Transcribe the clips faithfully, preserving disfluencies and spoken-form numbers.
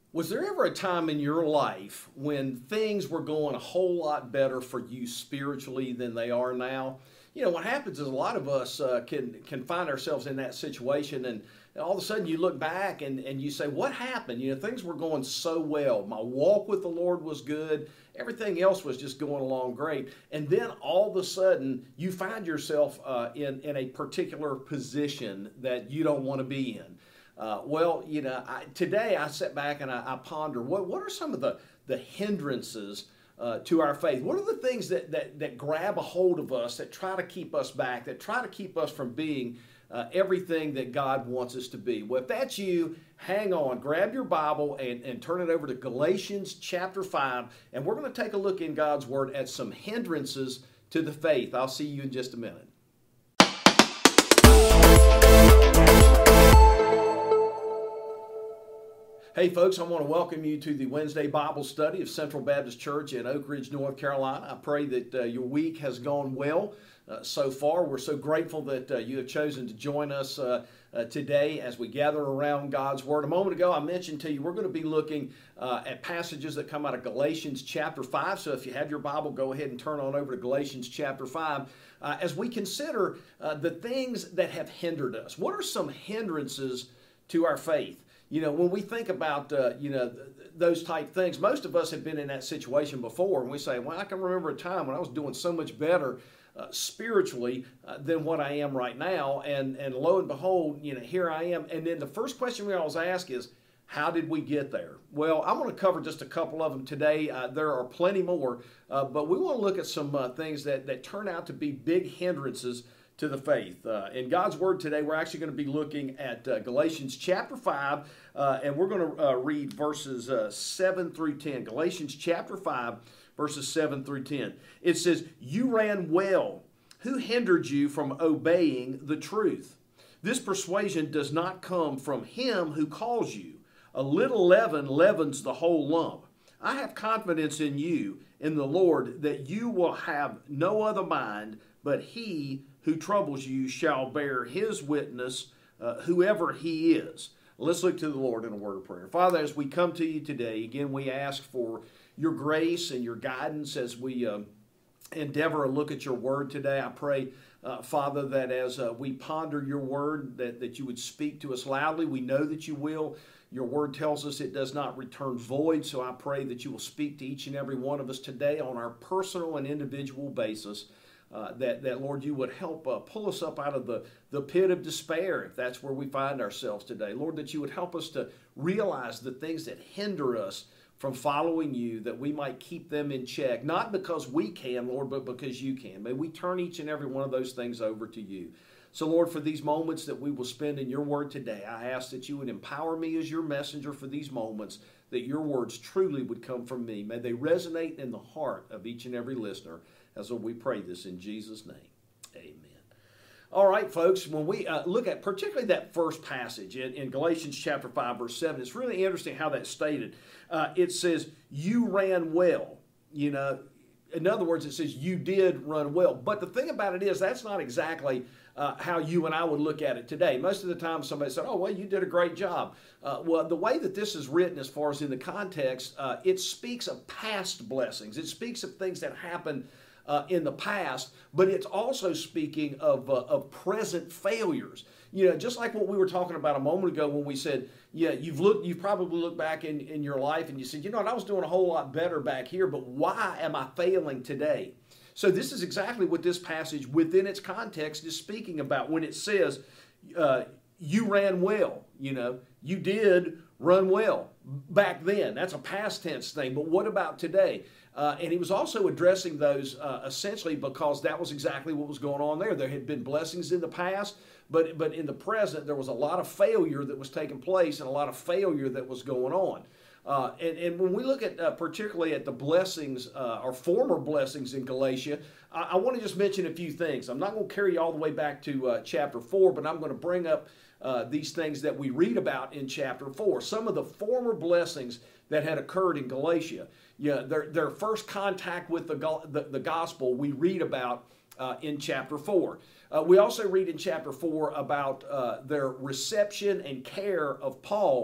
Was there ever a time in your life when things were going a whole lot better for you spiritually than they are now? You know, what happens is a lot of us uh, can can find ourselves in that situation, and all of a sudden you look back and, and you say, what happened? You know, things were going so well. My walk with the Lord was good. Everything else was just going along great. And then all of a sudden you find yourself uh, in, in a particular position that you don't want to be in. Uh, well, you know, I, today I sit back and I, I ponder, what, what are some of the, the hindrances uh, to our faith? What are the things that, that, that grab a hold of us, that try to keep us back, that try to keep us from being uh, everything that God wants us to be? Well, if that's you, hang on, grab your Bible and, and turn it over to Galatians chapter five, and we're going to take a look in God's Word at some hindrances to the faith. I'll see you in just a minute. Hey folks, I want to welcome you to the Wednesday Bible study of Central Baptist Church in Oak Ridge, North Carolina. I pray that uh, your week has gone well uh, so far. We're so grateful that uh, you have chosen to join us uh, uh, today as we gather around God's Word. A moment ago I mentioned to you we're going to be looking uh, at passages that come out of Galatians chapter five. So if you have your Bible, go ahead and turn on over to Galatians chapter five uh, as we consider uh, the things that have hindered us. What are some hindrances to our faith? You know, when we think about, uh, you know, th those type things, most of us have been in that situation before, and we say, well, I can remember a time when I was doing so much better uh, spiritually uh, than what I am right now, and, and lo and behold, you know, here I am. And then the first question we always ask is, how did we get there? Well, I'm going to cover just a couple of them today. Uh, there are plenty more, uh, but we want to look at some uh, things that, that turn out to be big hindrances to the faith. Uh, in God's Word today, we're actually going to be looking at uh, Galatians chapter five, uh, and we're going to uh, read verses uh, seven through ten. Galatians chapter five, verses seven through ten. It says, "You ran well. Who hindered you from obeying the truth? This persuasion does not come from him who calls you. A little leaven leavens the whole lump. I have confidence in you, in the Lord, that you will have no other mind, but he who troubles you shall bear his witness, uh, whoever he is." Let's look to the Lord in a word of prayer. Father, as we come to you today, again, we ask for your grace and your guidance as we uh, endeavor to look at your word today. I pray, uh, Father, that as uh, we ponder your word, that, that you would speak to us loudly. We know that you will. Your word tells us it does not return void, so I pray that you will speak to each and every one of us today on our personal and individual basis. Uh, that, that, Lord, you would help uh, pull us up out of the, the pit of despair, if that's where we find ourselves today. Lord, that you would help us to realize the things that hinder us from following you, that we might keep them in check, not because we can, Lord, but because you can. May we turn each and every one of those things over to you. So, Lord, for these moments that we will spend in your word today, I ask that you would empower me as your messenger for these moments, that your words truly would come from me. May they resonate in the heart of each and every listener. As we pray this in Jesus' name, amen. All right, folks, when we uh, look at particularly that first passage in, in Galatians chapter five, verse seven, it's really interesting how that's stated. Uh, it says, you ran well. You know, in other words, it says you did run well. But the thing about it is that's not exactly uh, how you and I would look at it today. Most of the time somebody said, oh, well, you did a great job. Uh, well, the way that this is written as far as in the context, uh, it speaks of past blessings. It speaks of things that happened Uh, in the past, but it's also speaking of, uh, of present failures. You know, just like what we were talking about a moment ago when we said, yeah, you've looked, you've probably looked back in, in your life and you said, you know what, I was doing a whole lot better back here, but why am I failing today? So this is exactly what this passage within its context is speaking about when it says, uh, you ran well, you know, you did run well back then. That's a past tense thing, but what about today? Uh, and he was also addressing those uh, essentially because that was exactly what was going on there. There had been blessings in the past, but, but in the present, there was a lot of failure that was taking place and a lot of failure that was going on. Uh, and, and when we look at uh, particularly at the blessings uh, or former blessings in Galatia, I, I want to just mention a few things. I'm not going to carry you all the way back to uh, chapter four, but I'm going to bring up uh, these things that we read about in chapter four. Some of the former blessings that had occurred in Galatia. Yeah, their, their first contact with the, the, the gospel we read about uh, in chapter four. Uh, we also read in chapter four about uh, their reception and care of Paul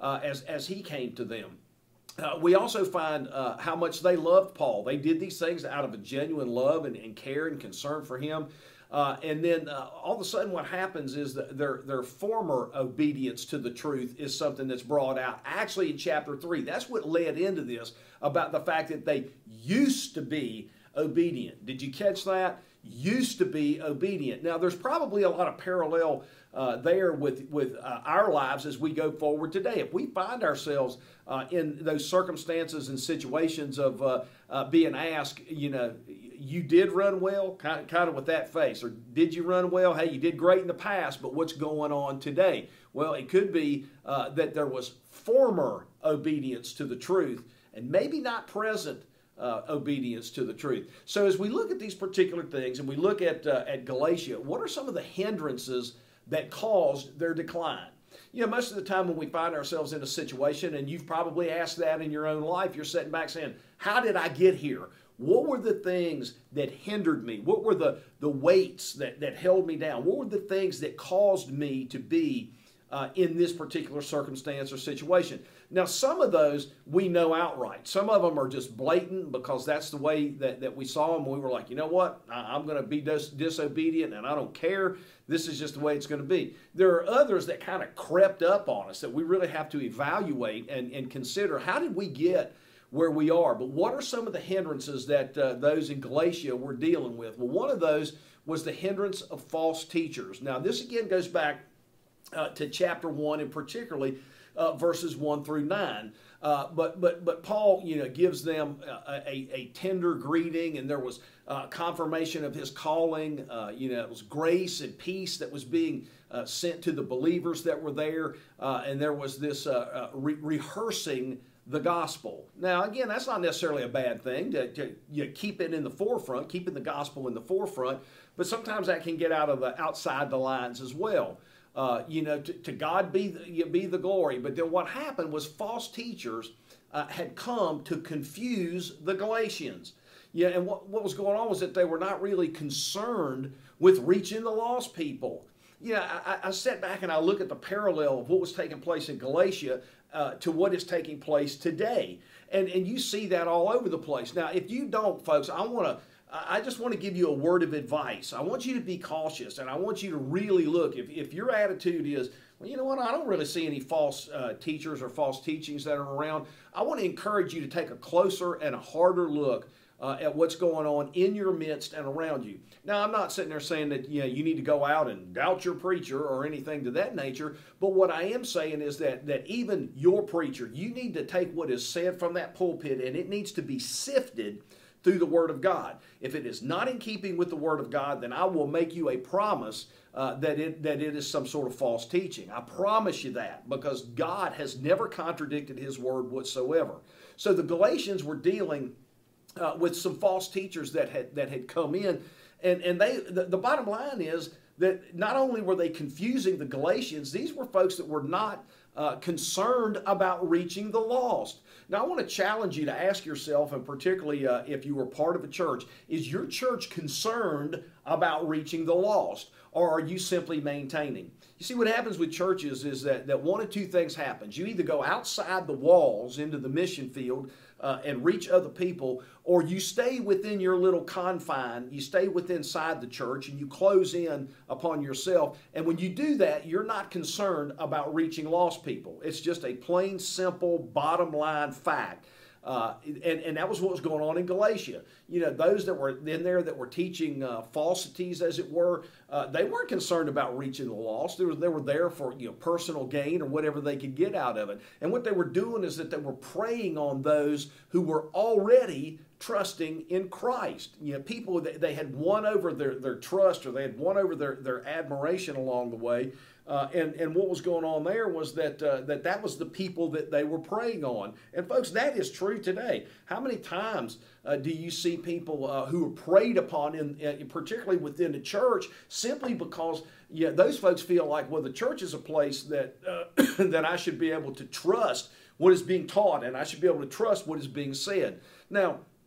uh, as, as he came to them. Uh, we also find uh, how much they loved Paul. They did these things out of a genuine love and, and care and concern for him. Uh, and then uh, all of a sudden what happens is that their, their former obedience to the truth is something that's brought out. Actually in chapter three, that's what led into this, about the fact that they used to be obedient. Did you catch that? Used to be obedient. Now there's probably a lot of parallel uh, there with, with uh, our lives as we go forward today. If we find ourselves uh, in those circumstances and situations of uh, uh, being asked, you know, you did run well, kind of, kind of with that face, or did you run well? Hey, you did great in the past, but what's going on today? Well, it could be uh, that there was former obedience to the truth and maybe not present uh, obedience to the truth. So as we look at these particular things and we look at, uh, at Galatia, what are some of the hindrances that caused their decline? You know, most of the time when we find ourselves in a situation, and you've probably asked that in your own life, you're sitting back saying, how did I get here? What were the things that hindered me? What were the, the weights that, that held me down? What were the things that caused me to be uh, in this particular circumstance or situation? Now, some of those we know outright. Some of them are just blatant because that's the way that, that we saw them. We were like, you know what? I, I'm going to be dis- disobedient and I don't care. This is just the way it's going to be. There are others that kind of crept up on us that we really have to evaluate and, and consider. How did we get where we are? But what are some of the hindrances that uh, those in Galatia were dealing with? Well, one of those was the hindrance of false teachers. Now, this again goes back uh, to chapter one, and particularly uh, verses one through nine. Uh, but but but Paul, you know, gives them a, a, a tender greeting, and there was uh, confirmation of his calling. Uh, you know, it was grace and peace that was being uh, sent to the believers that were there, uh, and there was this uh, uh, re- rehearsing the gospel. Now, again, that's not necessarily a bad thing to, to you know, keep it in the forefront, keeping the gospel in the forefront, but sometimes that can get out of the outside the lines as well. Uh, you know, to, to God be the, be the glory. But then what happened was false teachers uh, had come to confuse the Galatians. Yeah, and what, what was going on was that they were not really concerned with reaching the lost people. Yeah, I, I sat back and I look at the parallel of what was taking place in Galatia uh, to what is taking place today. And, and you see that all over the place. Now, if you don't, folks, I want to I just want to give you a word of advice. I want you to be cautious, and I want you to really look. If, if your attitude is, well, you know what, I don't really see any false uh, teachers or false teachings that are around, I want to encourage you to take a closer and a harder look uh, at what's going on in your midst and around you. Now, I'm not sitting there saying that you know, you need to go out and doubt your preacher or anything to that nature, but what I am saying is that, that even your preacher, you need to take what is said from that pulpit, and it needs to be sifted through the Word of God. If it is not in keeping with the Word of God, then I will make you a promise uh, that it that it is some sort of false teaching. I promise you that, because God has never contradicted His Word whatsoever. So the Galatians were dealing uh, with some false teachers that had that had come in, and and they the, the bottom line is that not only were they confusing the Galatians, these were folks that were not uh, concerned about reaching the lost. Now, I want to challenge you to ask yourself, and particularly uh, if you were part of a church, is your church concerned about reaching the lost, or are you simply maintaining? You see, what happens with churches is that, that one of two things happens. You either go outside the walls into the mission field uh, and reach other people, or you stay within your little confine, you stay within inside the church, and you close in upon yourself. And when you do that, you're not concerned about reaching lost people. It's just a plain, simple, bottom line fact. Uh, and, and that was what was going on in Galatia. You know, those that were in there that were teaching uh, falsities, as it were, uh, they weren't concerned about reaching the lost. They were, they were there for you know personal gain or whatever they could get out of it. And what they were doing is that they were preying on those who were already trusting in Christ. You know, people that they had won over their, their trust, or they had won over their, their admiration along the way. Uh, and, and what was going on there was that, uh, that that was the people that they were preying on. And folks, that is true today. How many times uh, do you see people uh, who are preyed upon, in, in, particularly within the church, simply because yeah, those folks feel like, well, the church is a place that, uh, that I should be able to trust what is being taught, and I should be able to trust what is being said. Now,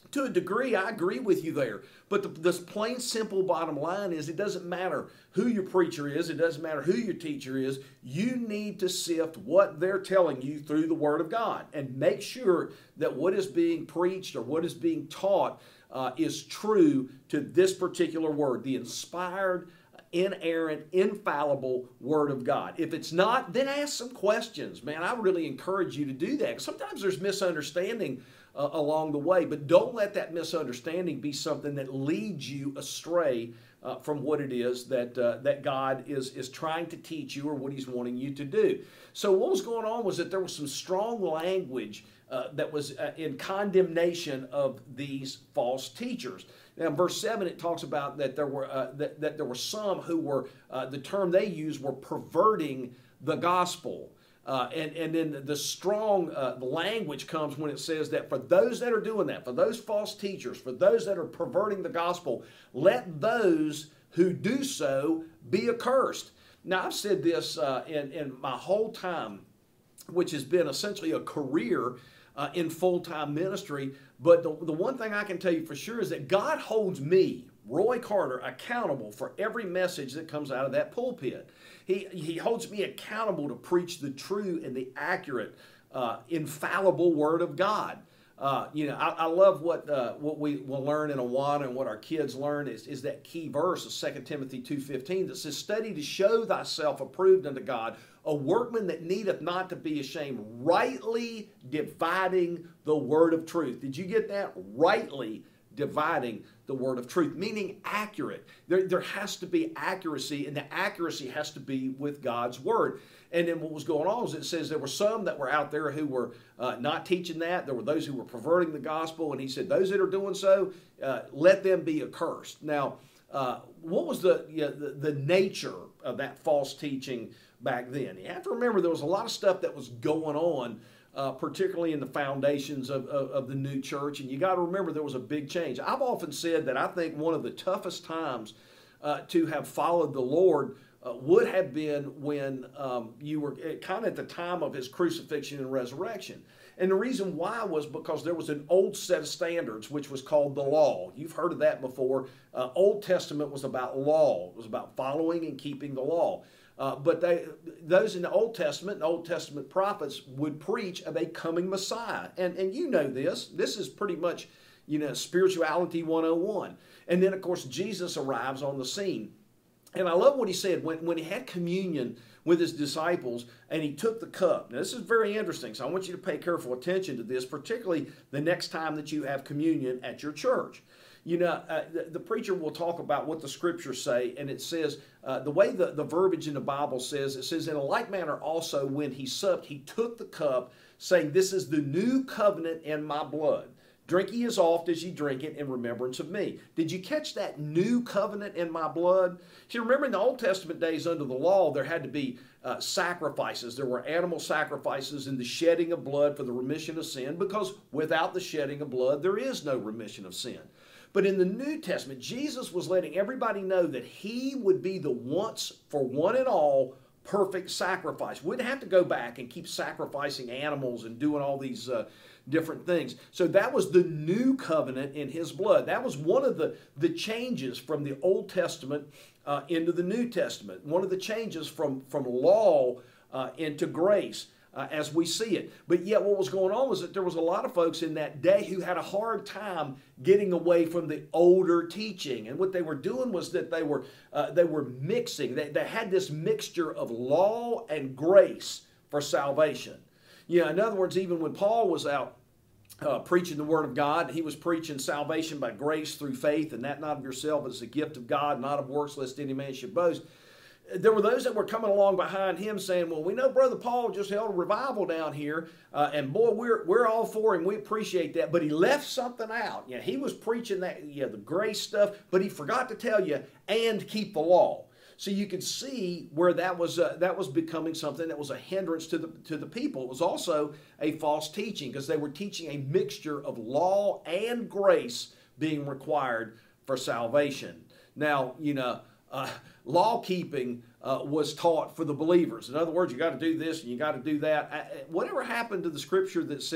To a degree, I agree with you there. But the, the plain, simple bottom line is it doesn't matter who your preacher is. It doesn't matter who your teacher is. You need to sift what they're telling you through the Word of God and make sure that what is being preached or what is being taught uh, is true to this particular Word, the inspired, inerrant, infallible Word of God. If it's not, then ask some questions. Man, I really encourage you to do that. Sometimes there's misunderstanding Uh, along the way, but don't let that misunderstanding be something that leads you astray uh, from what it is that uh, that God is is trying to teach you or what He's wanting you to do. So what was going on was that there was some strong language uh, that was uh, in condemnation of these false teachers. Now, in verse seven, it talks about that there were uh, that, that there were some who were uh, the term they used were perverting the gospel. Uh, and, and then the strong uh, language comes when it says that for those that are doing that, for those false teachers, for those that are perverting the gospel, let those who do so be accursed. Now, I've said this uh, in, in my whole time, which has been essentially a career uh, in full-time ministry. But the, the one thing I can tell you for sure is that God holds me, Roy Carter, accountable for every message that comes out of that pulpit. He, he holds me accountable to preach the true and the accurate, uh, infallible Word of God. Uh, you know, I, I love what uh, what we will learn in Awana and what our kids learn is, is that key verse of Second Timothy two fifteen that says, "Study to show thyself approved unto God, a workman that needeth not to be ashamed, rightly dividing the word of truth." Did you get that? Rightly dividing the word of truth, meaning accurate. There, there has to be accuracy, and the accuracy has to be with God's word. And then what was going on is it says there were some that were out there who were uh, not teaching that. There were those who were perverting the gospel, and he said, those that are doing so, uh, let them be accursed. Now, uh, what was the, you know, the, the nature of that false teaching back then? You have to remember there was a lot of stuff that was going on Uh, particularly in the foundations of, of, of the new church. And you got to remember there was a big change. I've often said that I think one of the toughest times uh, to have followed the Lord uh, would have been when um, you were kind of at the time of His crucifixion and resurrection. And the reason why was because there was an old set of standards, which was called the law. You've heard of that before. Uh, Old Testament was about law. It was about following and keeping the law. Uh, but they, those in the Old Testament, the Old Testament prophets would preach of a coming Messiah. And, and you know this. This is pretty much, you know, spirituality one oh one. And then, of course, Jesus arrives on the scene. And I love what He said when, when He had communion with His disciples and He took the cup. Now, this is very interesting, so I want you to pay careful attention to this, particularly the next time that you have communion at your church. You know, uh, the, the preacher will talk about what the scriptures say, and it says, uh, the way the, the verbiage in the Bible says, it says, in a like manner also when He supped, He took the cup, saying, this is the new covenant in my blood. Drink ye as oft as ye drink it in remembrance of me. Did you catch that new covenant in my blood? See, remember in the Old Testament days under the law, there had to be uh, sacrifices. There were animal sacrifices and the shedding of blood for the remission of sin, because without the shedding of blood, there is no remission of sin. But in the New Testament, Jesus was letting everybody know that He would be the once for one and all perfect sacrifice. We wouldn't have to go back and keep sacrificing animals and doing all these uh, different things. So that was the new covenant in His blood. That was one of the, the changes from the Old Testament uh, into the New Testament. One of the changes from, from law uh, into grace. Uh, as we see it. But yet what was going on was that there was a lot of folks in that day who had a hard time getting away from the older teaching. And what they were doing was that they were uh, they were mixing. They, they had this mixture of law and grace for salvation. You know, in other words, even when Paul was out uh, preaching the Word of God, he was preaching salvation by grace through faith, and that not of yourself, it's a gift of God, not of works, lest any man should boast. There were those that were coming along behind him saying, well, we know Brother Paul just held a revival down here, uh, and boy, we're we're all for him. We appreciate that. But he left something out. You know, he was preaching that, you know, the grace stuff, but he forgot to tell you, and keep the law. So you could see where that was uh, that was becoming something that was a hindrance to the to the people. It was also a false teaching because they were teaching a mixture of law and grace being required for salvation. Now, you know, Uh, law keeping uh, was taught for the believers. In other words, you got to do this and you got to do that. I, whatever happened to the scripture that says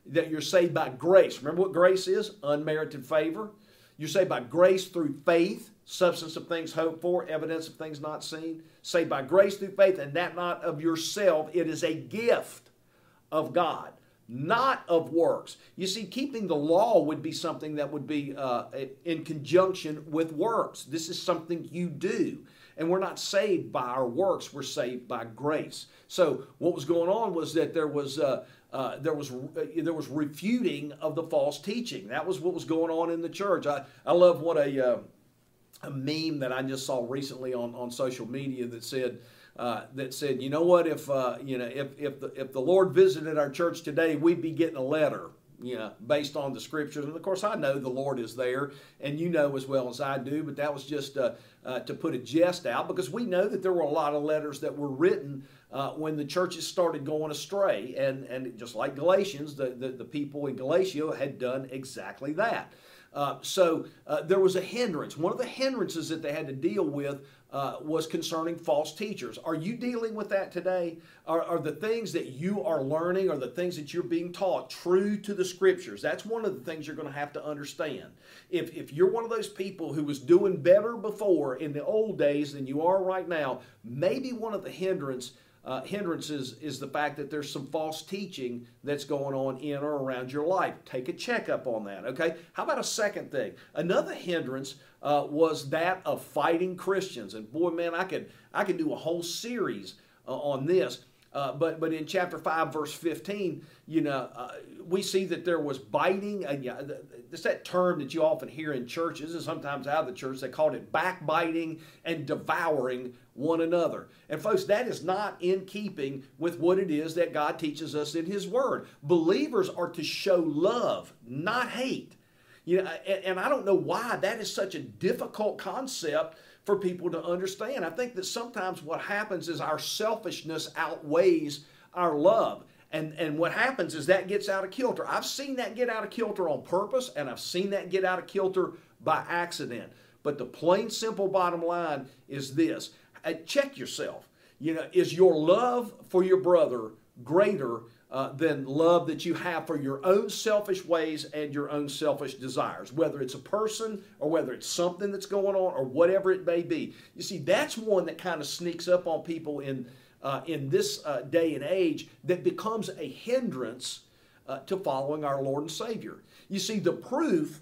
that you're saved by grace. Remember what grace is? Unmerited favor. You're saved by grace through faith, substance of things hoped for, evidence of things not seen. Saved by grace through faith, and that not of yourself. It is a gift of God, not of works. You see, keeping the law would be something that would be uh, in conjunction with works. This is something you do. And we're not saved by our works, we're saved by grace. So what was going on was that there was uh, uh, there was uh, there was refuting of the false teaching. That was what was going on in the church. I, I love what a uh, a meme that I just saw recently on, on social media that said uh, that said, you know what, if uh, you know if if the if the Lord visited our church today, we'd be getting a letter, you know, based on the scriptures. And of course, I know the Lord is there, and you know as well as I do, but that was just uh, uh, to put a jest out, because we know that there were a lot of letters that were written uh, when the churches started going astray. And, and just like Galatians, the, the, the people in Galatia had done exactly that. Uh, so uh, there was a hindrance. One of the hindrances that they had to deal with uh, was concerning false teachers. Are you dealing with that today? Are, are the things that you are learning, or the things that you're being taught, true to the scriptures? That's one of the things you're going to have to understand. If, if you're one of those people who was doing better before in the old days than you are right now, maybe one of the hindrance Uh, hindrances is the fact that there's some false teaching that's going on in or around your life. Take a checkup on that, okay? How about a second thing? Another hindrance uh, was that of fighting Christians. And boy, man, I could, I could do a whole series uh, on this. Uh, but but in chapter five, verse fifteen, you know, uh, we see that there was biting. Uh, yeah, it's that term that you often hear in churches, and sometimes out of the church. They called it backbiting and devouring one another. And folks, that is not in keeping with what it is that God teaches us in His Word. Believers are to show love, not hate. You know, and, and I don't know why that is such a difficult concept for people to understand. I think that sometimes what happens is our selfishness outweighs our love. And, and what happens is that gets out of kilter. I've seen that get out of kilter on purpose, and I've seen that get out of kilter by accident. But the plain, simple bottom line is this. Uh, check yourself. You know, is your love for your brother greater Uh, than love that you have for your own selfish ways and your own selfish desires, whether it's a person or whether it's something that's going on or whatever it may be? You see, that's one that kind of sneaks up on people in uh, in this uh, day and age, that becomes a hindrance uh, to following our Lord and Savior. You see, the proof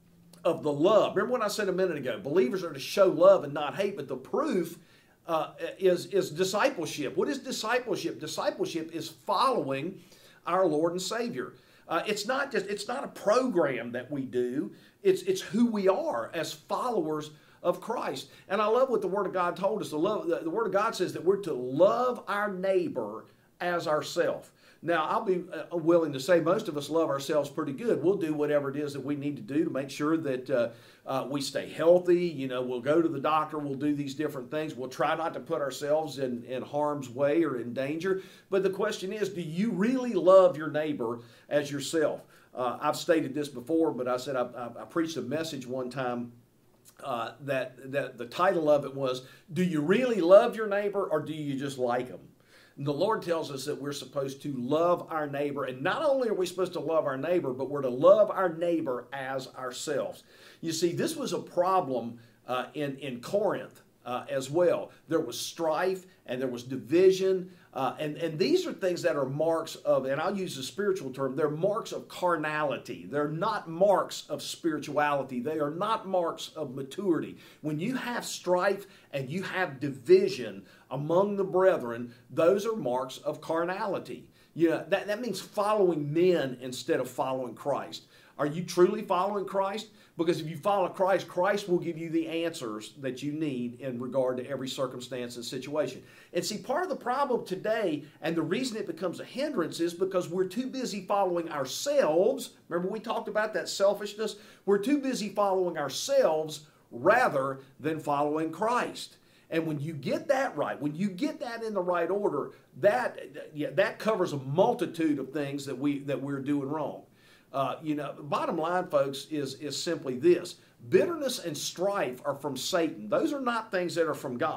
of the love, remember what I said a minute ago, believers are to show love and not hate, but the proof Uh, is, is discipleship. What is discipleship? Discipleship is following our Lord and Savior. Uh, it's not just, it's not a program that we do. It's, it's who we are as followers of Christ. And I love what the Word of God told us. The, love, the, the Word of God says that we're to love our neighbor as ourselves. Now, I'll be uh, willing to say most of us love ourselves pretty good. We'll do whatever it is that we need to do to make sure that uh, uh, we stay healthy. You know, we'll go to the doctor. We'll do these different things. We'll try not to put ourselves in, in harm's way or in danger. But the question is, do you really love your neighbor as yourself? Uh, I've stated this before, but I said I, I, I preached a message one time uh, that, that the title of it was, do you really love your neighbor, or do you just like them? And the Lord tells us that we're supposed to love our neighbor. And not only are we supposed to love our neighbor, but we're to love our neighbor as ourselves. You see, this was a problem uh, in, in Corinth uh, as well. There was strife and there was division. Uh, and, and these are things that are marks of, and I'll use the spiritual term, they're marks of carnality. They're not marks of spirituality. They are not marks of maturity. When you have strife and you have division among the brethren, those are marks of carnality. You know, that, that means following men instead of following Christ. Are you truly following Christ? Because if you follow Christ, Christ will give you the answers that you need in regard to every circumstance and situation. And see, part of the problem today, and the reason it becomes a hindrance, is because we're too busy following ourselves. Remember we talked about that selfishness? We're too busy following ourselves rather than following Christ. And when you get that right, when you get that in the right order, that, yeah, that covers a multitude of things that, we, that we're doing wrong. Uh, you know, bottom line, folks, is, is simply this. Bitterness and strife are from Satan. Those are not things that are from God.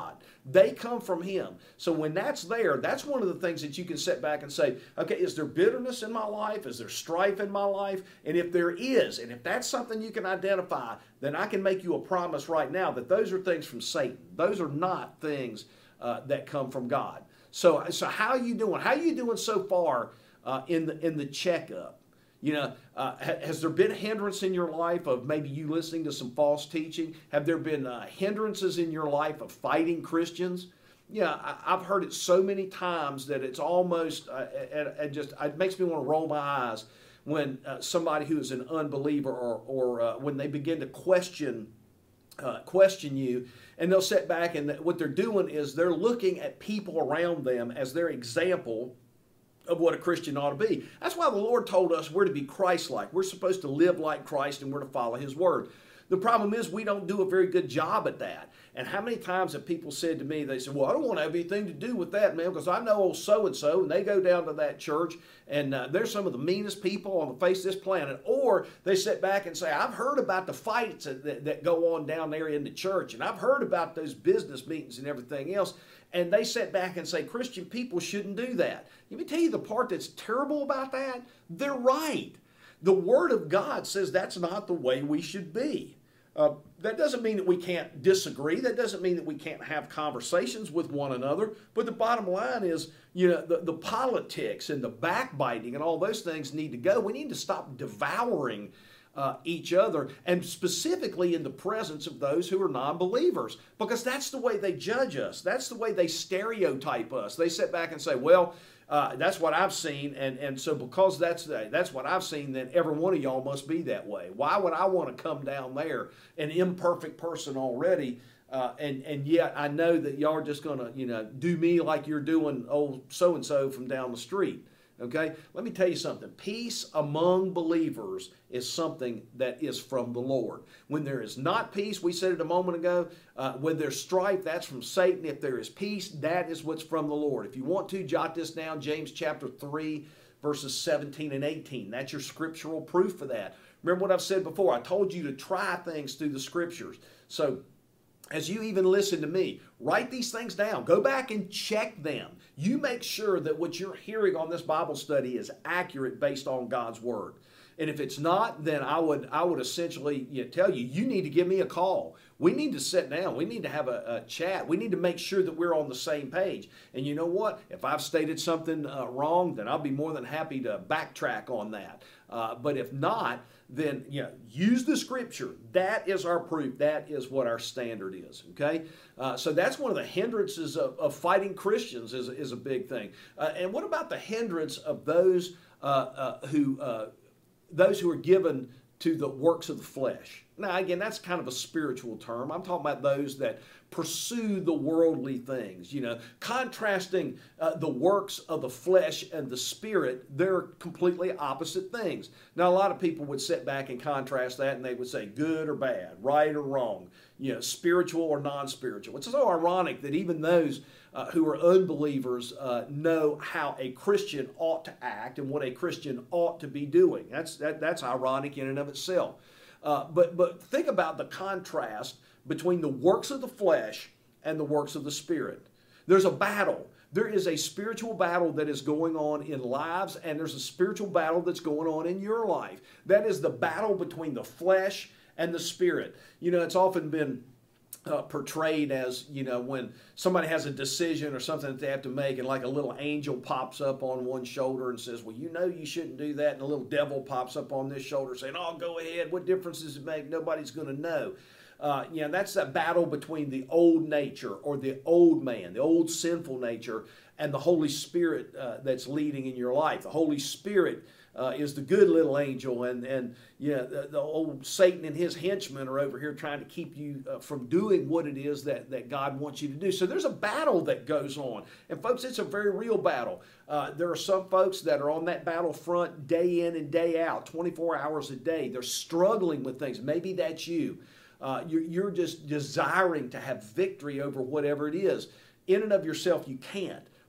They come from Him. So when that's there, that's one of the things that you can sit back and say, okay, is there bitterness in my life? Is there strife in my life? And if there is, and if that's something you can identify, then I can make you a promise right now that those are things from Satan. Those are not things uh, that come from God. So, so how are you doing? How are you doing so far uh, in the in the checkup? You know, uh, has there been a hindrance in your life of maybe you listening to some false teaching? Have there been uh, hindrances in your life of fighting Christians? Yeah, I, I've heard it so many times that it's almost, uh, and, and just it makes me want to roll my eyes when uh, somebody who is an unbeliever or, or uh, when they begin to question uh, question you, and they'll sit back and what they're doing is they're looking at people around them as their example of what a Christian ought to be. That's why the Lord told us we're to be Christ-like. We're supposed to live like Christ and we're to follow His Word. The problem is we don't do a very good job at that. And how many times have people said to me, they said, well, I don't want to have anything to do with that, man, because I know old so-and-so, and they go down to that church, and uh, they're some of the meanest people on the face of this planet. Or they sit back and say, I've heard about the fights that, that, that go on down there in the church, and I've heard about those business meetings and everything else. And they sit back and say, Christian people shouldn't do that. Let me tell you the part that's terrible about that. They're right. The Word of God says that's not the way we should be. Uh, that doesn't mean that we can't disagree. That doesn't mean that we can't have conversations with one another. But the bottom line is, you know, the, the politics and the backbiting and all those things need to go. We need to stop devouring uh, each other, and specifically in the presence of those who are non-believers, because that's the way they judge us. That's the way they stereotype us. They sit back and say, well, Uh, that's what I've seen, and, and so because that's the, that's what I've seen, then every one of y'all must be that way. Why would I want to come down there, an imperfect person already, uh, and, and yet I know that y'all are just going to, you know, do me like you're doing old so-and-so from down the street. Okay? Let me tell you something. Peace among believers is something that is from the Lord. When there is not peace, we said it a moment ago, uh, when there's strife, that's from Satan. If there is peace, that is what's from the Lord. If you want to, jot this down, James chapter three, verses seventeen and eighteen. That's your scriptural proof for that. Remember what I've said before. I told you to try things through the scriptures. So, as you even listen to me, write these things down. Go back and check them. You make sure that what you're hearing on this Bible study is accurate based on God's Word. And if it's not, then I would I would essentially you know, tell you, you need to give me a call. We need to sit down. We need to have a, a chat. We need to make sure that we're on the same page. And you know what? If I've stated something uh, wrong, then I'll be more than happy to backtrack on that. Uh, but if not, then you know, use the Scripture. That is our proof. That is what our standard is. Okay? Uh, so that's one of the hindrances of, of fighting Christians is, is a big thing. Uh, and what about the hindrance of those uh, uh, who uh, those who are given to the works of the flesh? Now, again, that's kind of a spiritual term. I'm talking about those that pursue the worldly things, you know, contrasting uh, the works of the flesh and the spirit. They're completely opposite things. Now, a lot of people would sit back and contrast that, and they would say good or bad, right or wrong, you know, spiritual or non-spiritual. It's so ironic that even those uh, who are unbelievers uh, know how a Christian ought to act and what a Christian ought to be doing. That's, that, that's ironic in and of itself. Uh, but, but think about the contrast between the works of the flesh and the works of the Spirit. There's a battle. There is a spiritual battle that is going on in lives, and there's a spiritual battle that's going on in your life. That is the battle between the flesh and the Spirit. You know, it's often been uh, portrayed as, you know, when somebody has a decision or something that they have to make, and like a little angel pops up on one shoulder and says, well, you know you shouldn't do that, and a little devil pops up on this shoulder saying, oh, go ahead, what difference does it make? Nobody's going to know. Uh, you know, that's that battle between the old nature or the old man, the old sinful nature, and the Holy Spirit uh, that's leading in your life. The Holy Spirit uh, is the good little angel, and, and you know, the, the old Satan and his henchmen are over here trying to keep you uh, from doing what it is that, that God wants you to do. So there's a battle that goes on. And folks, it's a very real battle. Uh, there are some folks that are on that battlefront day in and day out, twenty-four hours a day. They're struggling with things. Maybe that's you. Uh, you're, you're just desiring to have victory over whatever it is. In and of yourself, you can't.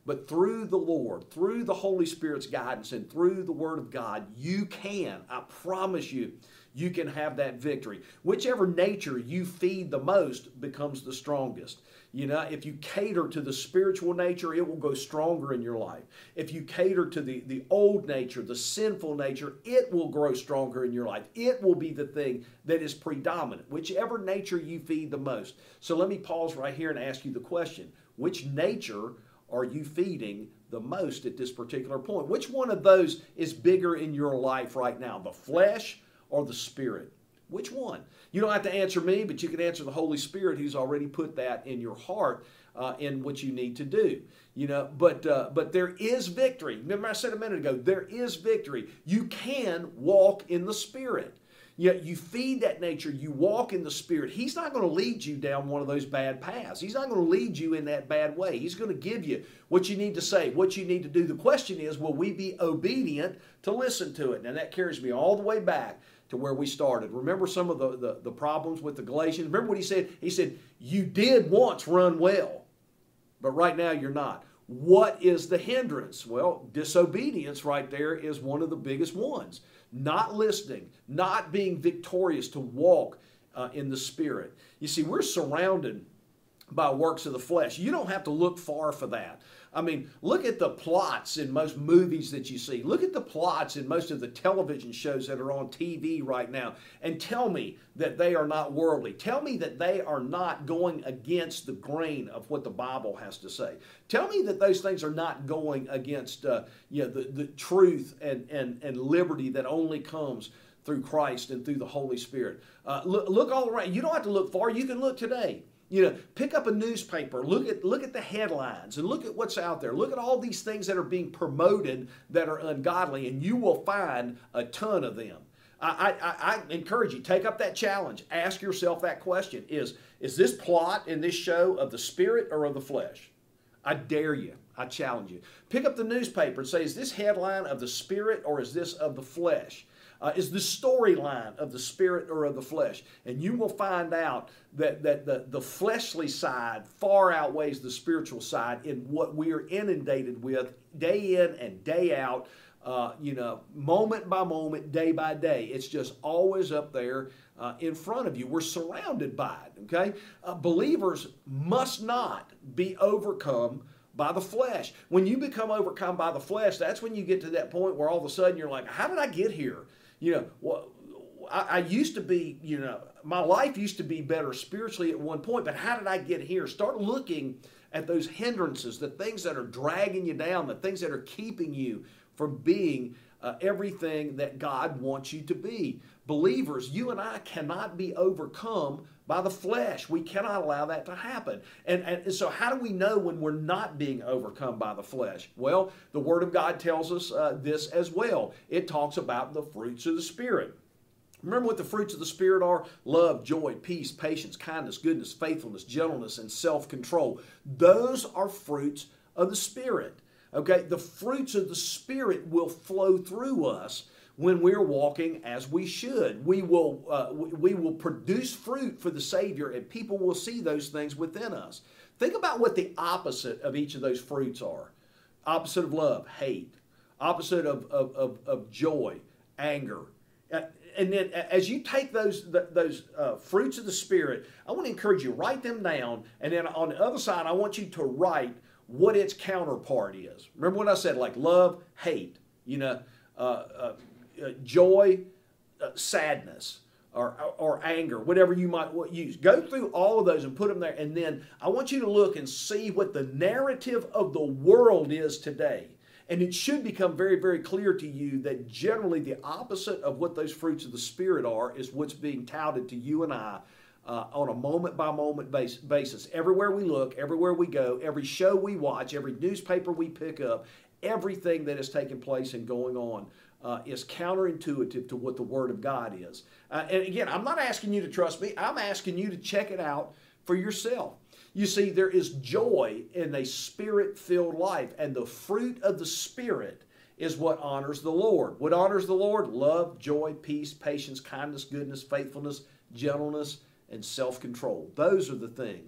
But through the Lord, through the Holy Spirit's guidance, and through the Word of God, you can, I promise you, you can have that victory. Whichever nature you feed the most becomes the strongest. You know, if you cater to the spiritual nature, it will go stronger in your life. If you cater to the, the old nature, the sinful nature, it will grow stronger in your life. It will be the thing that is predominant, whichever nature you feed the most. So let me pause right here and ask you the question. Which nature are you feeding the most at this particular point? Which one of those is bigger in your life right now, the flesh or the spirit? Which one? You don't have to answer me, but you can answer the Holy Spirit, who's already put that in your heart uh, in what you need to do. You know, but uh, but there is victory. Remember I said a minute ago, there is victory. You can walk in the Spirit. Yet you feed that nature, you walk in the Spirit. He's not going to lead you down one of those bad paths. He's not going to lead you in that bad way. He's going to give you what you need to say, what you need to do. The question is, will we be obedient to listen to it? And that carries me all the way back to where we started. Remember some of the, the, the problems with the Galatians? Remember what he said? He said, you did once run well, but right now you're not. What is the hindrance? Well, disobedience right there is one of the biggest ones. Not listening, not being victorious to walk uh, in the Spirit. You see, we're surrounded by works of the flesh. You don't have to look far for that. I mean, look at the plots in most movies that you see. Look at the plots in most of the television shows that are on T V right now, and tell me that they are not worldly. Tell me that they are not going against the grain of what the Bible has to say. Tell me that those things are not going against uh, you know, the, the truth and, and, and liberty that only comes through Christ and through the Holy Spirit. Uh, look, look all around. You don't have to look far. You can look today. You know, pick up a newspaper, look at look at the headlines, and look at what's out there. Look at all these things that are being promoted that are ungodly, and you will find a ton of them. I, I, I encourage you, take up that challenge. Ask yourself that question. Is, is this plot in this show of the Spirit or of the flesh? I dare you. I challenge you. Pick up the newspaper and say, is this headline of the Spirit or is this of the flesh? Uh, is the storyline of the Spirit or of the flesh? And you will find out that, that the, the fleshly side far outweighs the spiritual side in what we are inundated with day in and day out, uh, you know, moment by moment, day by day. It's just always up there uh, in front of you. We're surrounded by it, okay? Uh, believers must not be overcome by the flesh. When you become overcome by the flesh, that's when you get to that point where all of a sudden you're like, how did I get here? You know, well, I, I used to be, you know, my life used to be better spiritually at one point, but how did I get here? Start looking at those hindrances, the things that are dragging you down, the things that are keeping you from being uh, everything that God wants you to be. Believers, you and I cannot be overcome by the flesh. We cannot allow that to happen. And, and so how do we know when we're not being overcome by the flesh? Well, the Word of God tells us uh, this as well. It talks about the fruits of the Spirit. Remember what the fruits of the Spirit are? Love, joy, peace, patience, kindness, goodness, faithfulness, gentleness, and self-control. Those are fruits of the Spirit. Okay, the fruits of the Spirit will flow through us when we're walking as we should. We will, uh, we will produce fruit for the Savior, and people will see those things within us. Think about what the opposite of each of those fruits are. Opposite of love, hate. Opposite of, of, of, of joy, anger. Uh, and then as you take those, those uh, fruits of the Spirit, I want to encourage you, write them down, and then on the other side, I want you to write what its counterpart is. Remember what I said, like love, hate, you know, uh, uh, uh, joy, uh, sadness, or, or anger, whatever you might use. Go through all of those and put them there, and then I want you to look and see what the narrative of the world is today. And it should become very, very clear to you that generally the opposite of what those fruits of the Spirit are is what's being touted to you and I uh, on a moment-by-moment base, basis. Everywhere we look, everywhere we go, every show we watch, every newspaper we pick up, everything that is taking place and going on uh, is counterintuitive to what the Word of God is. Uh, and again, I'm not asking you to trust me. I'm asking you to check it out for yourself. You see, there is joy in a Spirit-filled life, and the fruit of the Spirit is what honors the Lord. What honors the Lord? Love, joy, peace, patience, kindness, goodness, faithfulness, gentleness, and self-control. Those are the things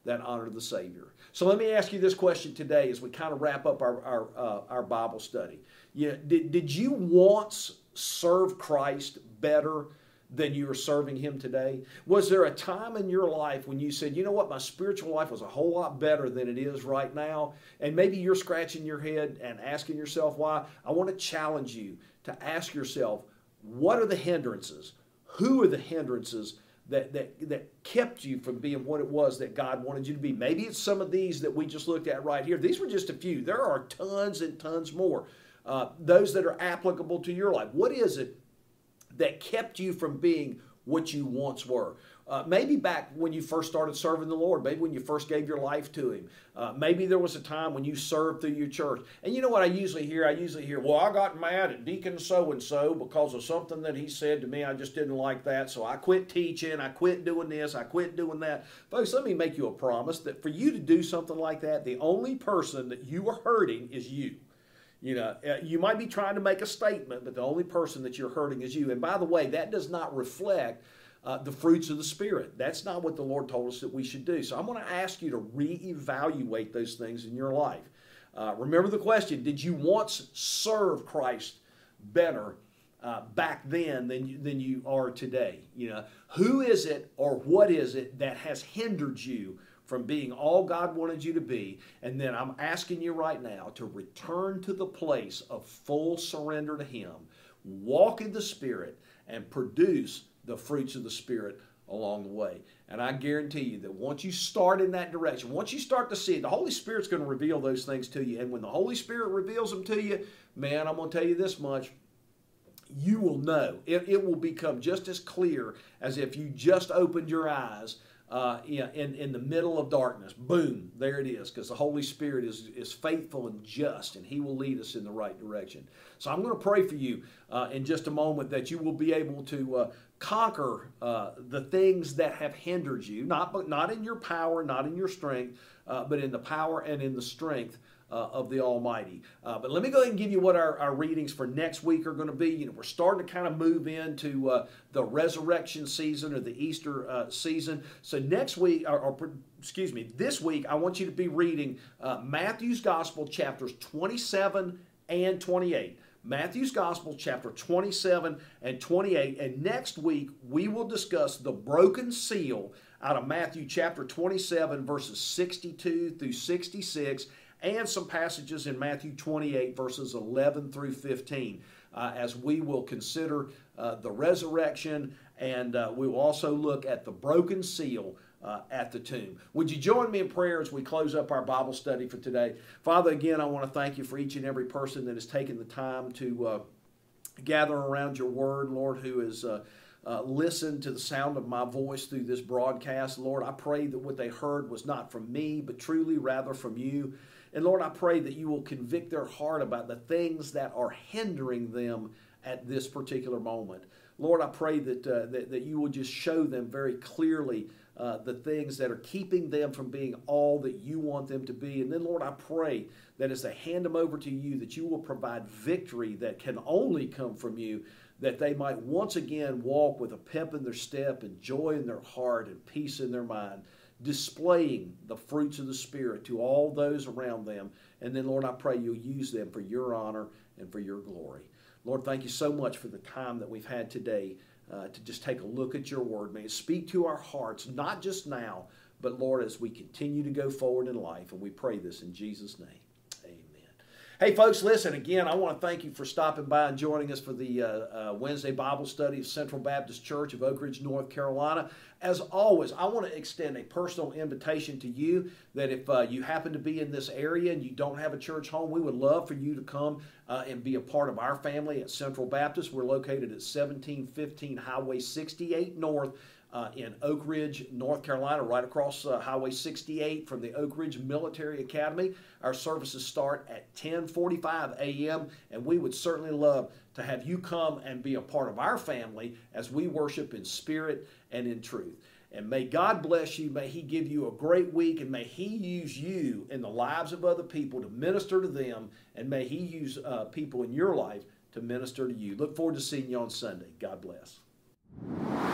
that honor the Savior. So let me ask you this question today as we kind of wrap up our, our, uh, our Bible study. Yeah, did, did you once serve Christ better than you are serving Him today? Was there a time in your life when you said, you know what, my spiritual life was a whole lot better than it is right now? And maybe you're scratching your head and asking yourself why. I want to challenge you to ask yourself, what are the hindrances? Who are the hindrances that, that, that kept you from being what it was that God wanted you to be? Maybe it's some of these that we just looked at right here. These were just a few. There are tons and tons more. Uh, those that are applicable to your life. What is it that kept you from being what you once were? Uh, maybe back when you first started serving the Lord, maybe when you first gave your life to Him. Uh, maybe there was a time when you served through your church. And you know what I usually hear? I usually hear, well, I got mad at Deacon so-and-so because of something that he said to me. I just didn't like that, so I quit teaching, I quit doing this, I quit doing that. Folks, let me make you a promise that for you to do something like that, the only person that you are hurting is you. You know, you might be trying to make a statement, but the only person that you're hurting is you. And by the way, that does not reflect uh, the fruits of the Spirit. That's not what the Lord told us that we should do. So I'm going to ask you to reevaluate those things in your life. Uh, remember the question, did you once serve Christ better uh, back then than you, than you are today? You know, who is it or what is it that has hindered you from being all God wanted you to be? And then I'm asking you right now to return to the place of full surrender to Him, walk in the Spirit, and produce the fruits of the Spirit along the way. And I guarantee you that once you start in that direction, once you start to see it, the Holy Spirit's going to reveal those things to you. And when the Holy Spirit reveals them to you, man, I'm going to tell you this much, you will know. It, it will become just as clear as if you just opened your eyes Uh, in, in the middle of darkness. Boom, there it is, because the Holy Spirit is, is faithful and just, and He will lead us in the right direction. So I'm going to pray for you uh, in just a moment that you will be able to uh, conquer uh, the things that have hindered you, not, but not in your power, not in your strength, uh, but in the power and in the strength Uh, of the Almighty. Uh, but let me go ahead and give you what our, our readings for next week are going to be. You know, we're starting to kind of move into uh, the resurrection season or the Easter uh, season. So next week, or, or excuse me, this week, I want you to be reading uh, Matthew's Gospel chapters twenty-seven and twenty-eight. Matthew's Gospel chapter twenty-seven and twenty-eight. And next week, we will discuss the broken seal out of Matthew chapter twenty-seven, verses sixty-two through sixty-six, and some passages in Matthew twenty-eight, verses eleven through fifteen, uh, as we will consider uh, the resurrection, and uh, we will also look at the broken seal uh, at the tomb. Would you join me in prayer as we close up our Bible study for today? Father, again, I want to thank you for each and every person that has taken the time to uh, gather around your word, Lord, who is uh, Uh, listen to the sound of my voice through this broadcast. Lord, I pray that what they heard was not from me, but truly rather from you. And Lord, I pray that you will convict their heart about the things that are hindering them at this particular moment. Lord, I pray that, uh, that, that you will just show them very clearly uh, the things that are keeping them from being all that you want them to be. And then, Lord, I pray that as they hand them over to you, that you will provide victory that can only come from you, that they might once again walk with a pep in their step and joy in their heart and peace in their mind, displaying the fruits of the Spirit to all those around them. And then, Lord, I pray you'll use them for your honor and for your glory. Lord, thank you so much for the time that we've had today uh, to just take a look at your word. May it speak to our hearts, not just now, but, Lord, as we continue to go forward in life. And we pray this in Jesus' name. Hey, folks, listen, again, I want to thank you for stopping by and joining us for the uh, uh, Wednesday Bible study of Central Baptist Church of Oak Ridge, North Carolina. As always, I want to extend a personal invitation to you that if uh, you happen to be in this area and you don't have a church home, we would love for you to come uh, and be a part of our family at Central Baptist. We're located at seventeen fifteen Highway sixty-eight North. Uh, in Oak Ridge, North Carolina, right across uh, Highway sixty-eight from the Oak Ridge Military Academy. Our services start at ten forty-five a m and we would certainly love to have you come and be a part of our family as we worship in spirit and in truth. And may God bless you. May He give you a great week, and may He use you in the lives of other people to minister to them, and may He use uh, people in your life to minister to you. Look forward to seeing you on Sunday. God bless.